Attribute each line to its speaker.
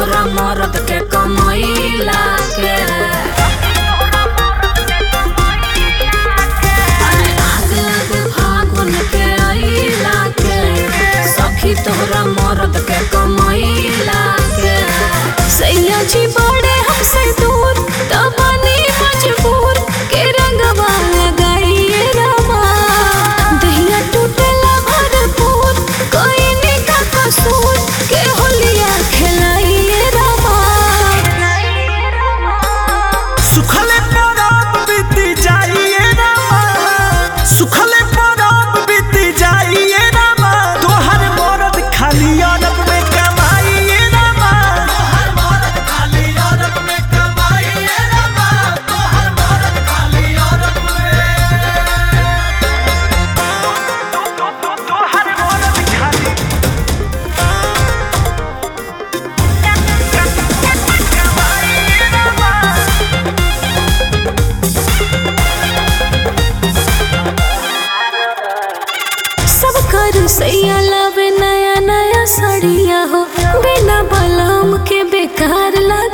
Speaker 1: तोहरा मरद के कमैला के आग लग फागुन के अइला के सखी तोहरा मरद के कमैला के सैया जी बड़े हमसे दूर तबानी मजबूर के रंगवा लगाइए रामा दहिया टूटेला भरपूर कोई नहीं का कसूर के होलिया खिलाइए रामा
Speaker 2: सुखले परब बीती जाइए रामा सुखले परब बीती जाइए रामा तोहर मरद खाली अरब में कमाइए रामा तोहर मरद खाली अरब में कमाइए रामा तोहर मरद खाली अरब में तोहर मरद खाली कमाइए रामा
Speaker 1: सब कर सैया लावे नया नया साड़िया हो बिना बलम के बेकार लग